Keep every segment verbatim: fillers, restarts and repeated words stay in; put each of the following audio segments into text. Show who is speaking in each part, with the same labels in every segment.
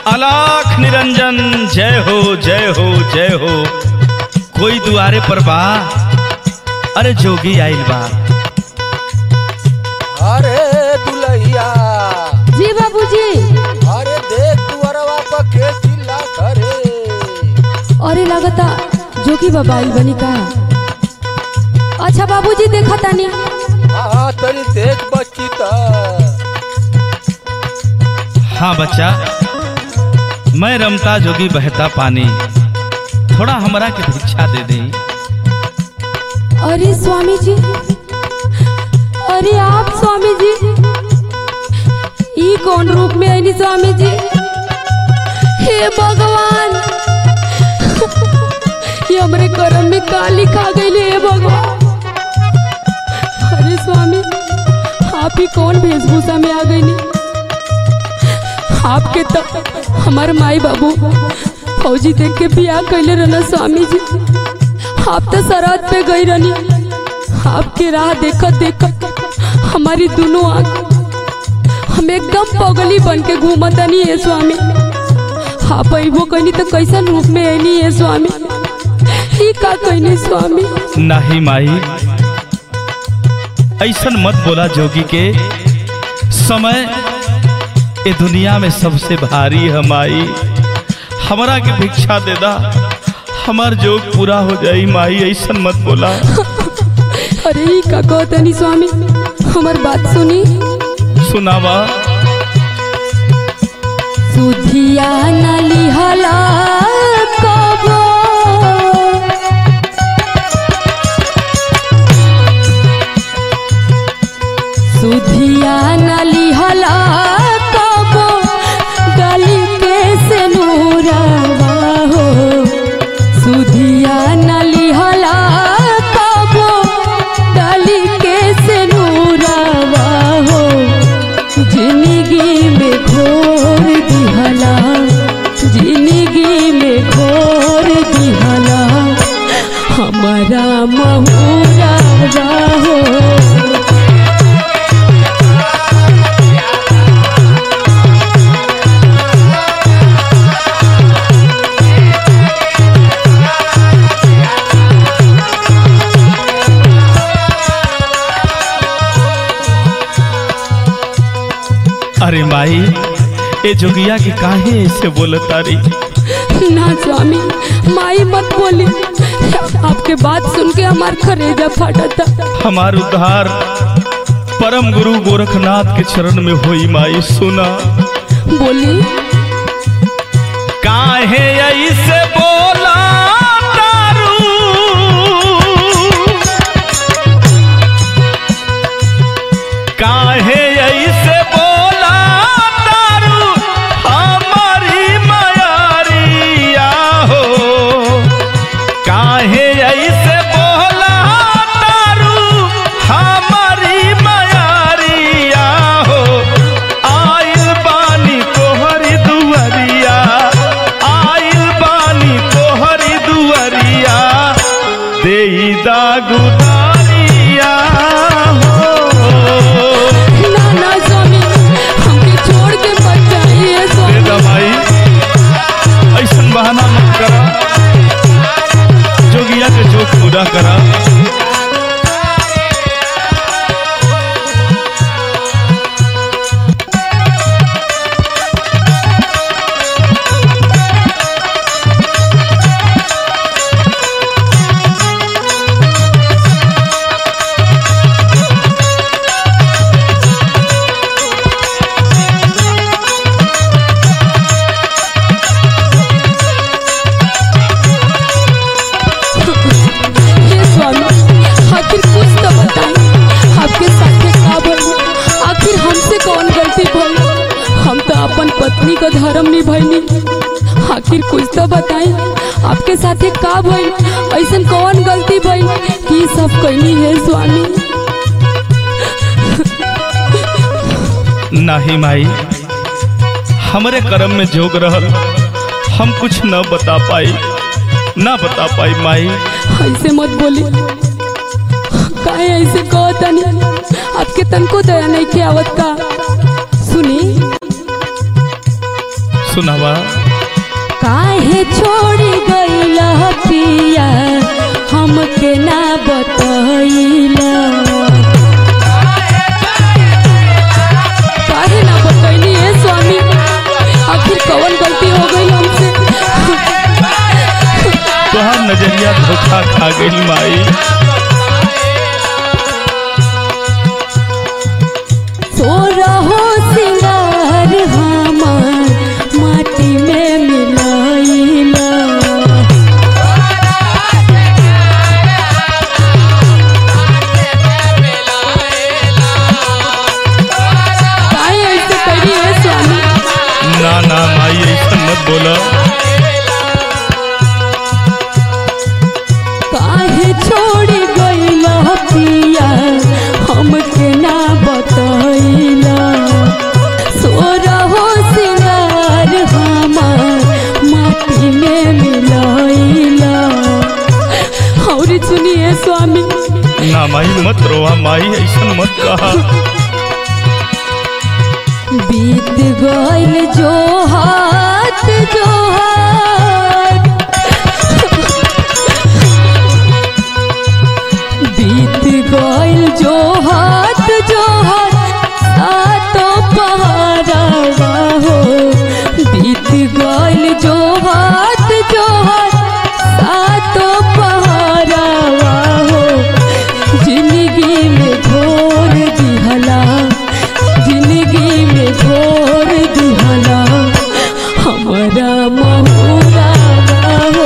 Speaker 1: अलाख निरंजन जय हो जय हो जय हो। कोई दुआरे पर बा, अरे जोगी आइल बा।
Speaker 2: अरे दुलैया
Speaker 3: जी बाबूजी।
Speaker 2: अरे देख दुआरवा पर के चिल्ला करे।
Speaker 3: अरे लगता जोगी बाबा आइल बनी का। अच्छा बाबूजी देखा तानी।
Speaker 2: हाँ तनी देख बच्ची त।
Speaker 1: हाँ बच्चा, मैं रमता जोगी बहता पानी, थोड़ा हमरा के भिक्षा दे दे।
Speaker 3: अरे स्वामी जी, अरे आप स्वामी जी, ई कौन रूप में आईनी स्वामी जी। हे भगवान, ये हमरे कर्म में का लिखा गई हे भगवान। अरे स्वामी, आप ही कौन वेशभूषा में आ गई। आपके तो हमारे माई बाबू फौजी देख के बियाह कैले रहना स्वामी जी। आप तो सरहद पे गई रहनी। आपके राह देखत देखत हमारी दोनों आँख हम एकदम पगली बन के घूमतनी है स्वामी। आप अइबो कहनी तो कैसन रूप में आईनी है स्वामी। ही का कहनी स्वामी।
Speaker 1: नहीं माई, ऐसन मत बोला जोगी के। समय ये दुनिया में सबसे भारी है माई। हमरा के भिक्षा दे दा, हमार जोग पूरा हो जाई माई। ऐसन मत बोला।
Speaker 3: अरे ही का कहतनी स्वामी, हमार बात सुनी।
Speaker 1: सुनावा।
Speaker 3: सुधिया न लिहला कबो, सुधिया न लिहला कबो, गली के से नूरवा हो। सुधिया न लिहला कबो, गली के से नूरवा हो। जिंदगी में घोर दिहला, जिंदगी में घोर दिहला, हमारा महुरवा हो।
Speaker 1: अरे माई, ए जोगिया की काहे ऐसे बोलतारी।
Speaker 3: ना स्वामी, माई मत बोली। आपके बात सुन के हमार कलेजा फाटता।
Speaker 1: हमार उद्धार परम गुरु गोरखनाथ के चरण में होई माई। सुना।
Speaker 3: बोली।
Speaker 1: काहे ऐसे बोला तारू, काहे ऐसे बोला तारू, हमारी मयारिया हो। काहे ऐसे बोला तारू, हमारी मयारिया हो। आइल बानी तोहरी दुआरिया, आइल बानी तोहरी दुआरिया, देई दा गुदारिया हो।
Speaker 3: ना ना स्वामी, हमके छोड़ के मत जाइए स्वामी।
Speaker 1: दे भाई, ऐसन बहाना मत करा। जोगिया के जोग पूरा करा।
Speaker 3: हे स्वामी, आखिर कुछ तो बताएं। आपके साथे का भइल? आखिर हमसे कौन गलती भइल? हम तो अपन पत्नी का धर्म निभाइनी। आखिर कुछ तो बताएं, आपके साथे का भइल? ऐसन कौन गलती भइल कि सब कहनी है स्वामी?
Speaker 1: नहीं माई, हमरे कर्म में जोग रहल, हम कुछ न बता पाई, न बता पाई माई।
Speaker 3: ऐसे मत बोली। काहे ऐसे कहतनी? आपके तनको दया नहीं के आवत का। सुनी।
Speaker 1: सुनावा।
Speaker 3: काहे छोड़ी गईला पिया हमके ना बतैला, काहे ना बतैनी है स्वामी, आखिर कौन गलती हो गई हमसे?
Speaker 1: तोहार नजरिया धोखा खा गई माई।
Speaker 3: सो रहो सिंगार हमार माटी में मिलाइला, काहे ऐसे करी है स्वामी?
Speaker 1: ना ना माई ऐसा मत बोला।
Speaker 3: काहे छोड़ी गईला पिया हमके ना बतैला, सो रहो सिंगार हमार माटी में मिलाइला। और सुनिए स्वामी,
Speaker 1: ना माई मत रोवा माई, ऐसा मत कहा।
Speaker 3: बीत गईल जो हाथ जो हाथ, बीत गईल जो हाथ जो हाथ सातो पहाड़वा हो, बीत गईल जो हाथ जो हाथ सातो पहाड़वा हो, जिंदगी में घोर दिहला, जिंदगी में घोर दिहला हमारा महुआ हो।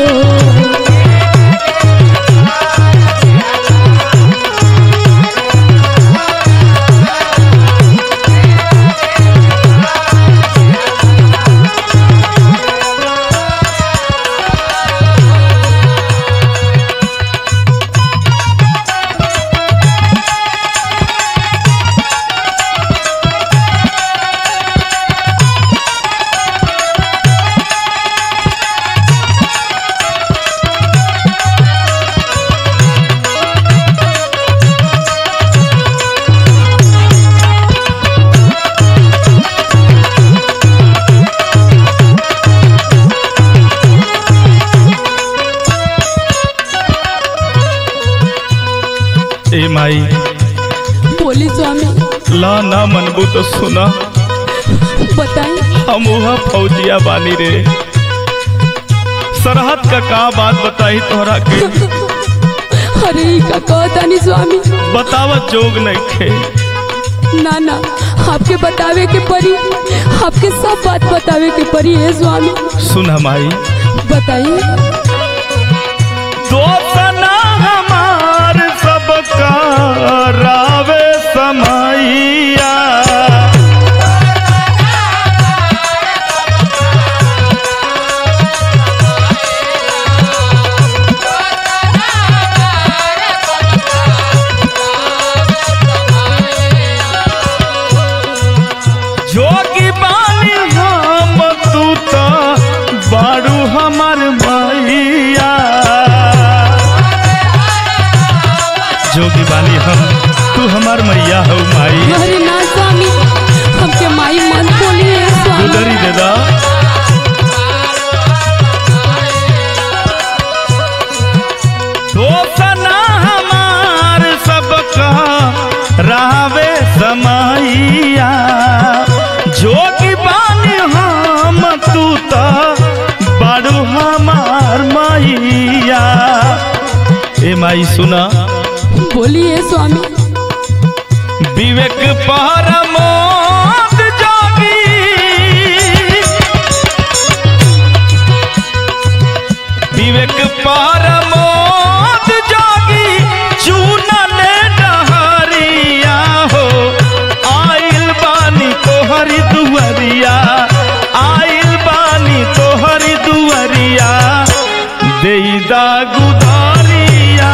Speaker 1: ए माई
Speaker 3: बोली स्वामी।
Speaker 1: ला ना मनबू तो सुना,
Speaker 3: बताई।
Speaker 1: हम वहाँ फौजिया बानी रे, सरहद का का बात बताई तोहरा के।
Speaker 3: अरे का कहतानी स्वामी,
Speaker 1: बतावत जोग नहीं खे।
Speaker 3: ना ना आपके बतावे के परी, आपके सब बात बतावे के परी है स्वामी।
Speaker 1: सुना माई,
Speaker 3: बताइए।
Speaker 1: दोस्तना हमार सबका रावे समैया, जोगी बानी हम तू तो बारू हमार मैया, जोगी बानी हम तू हमार मैया हो माई।
Speaker 3: अरे ना स्वामी, हमके माई मन बोली है स्वामी।
Speaker 1: गुदरी देदा दोस्तना हमार सबका रावे समैया, जोगी बानी हम तू तो बारू हमार मैया। ए माई सुना,
Speaker 3: बोलिए स्वामी।
Speaker 1: विवेक परमोद जोगी, विवेक परमोद जोगी चूनन डहरिया हो, आइल बानी तोहरी दुअरिया, आइल बानी तोहरी दुअरिया, देईदा गुदारिया।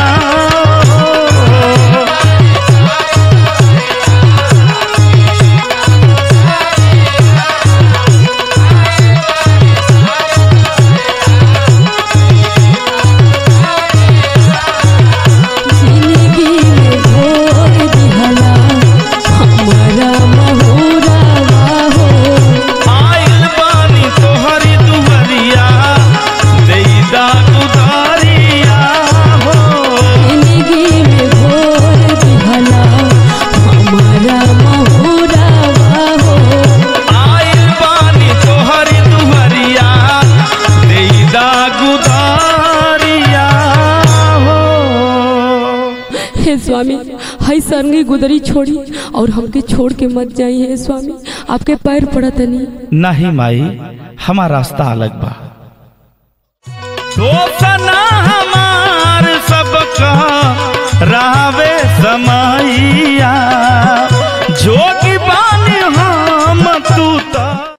Speaker 3: हे स्वामी हई सरंगी गुदरी छोड़ी और हमके छोड़ के मत जाइए हे स्वामी, आपके पैर पड़ा तनी।
Speaker 1: नहीं माई, हमारा रास्ता अलग बा। दोस्त ना हम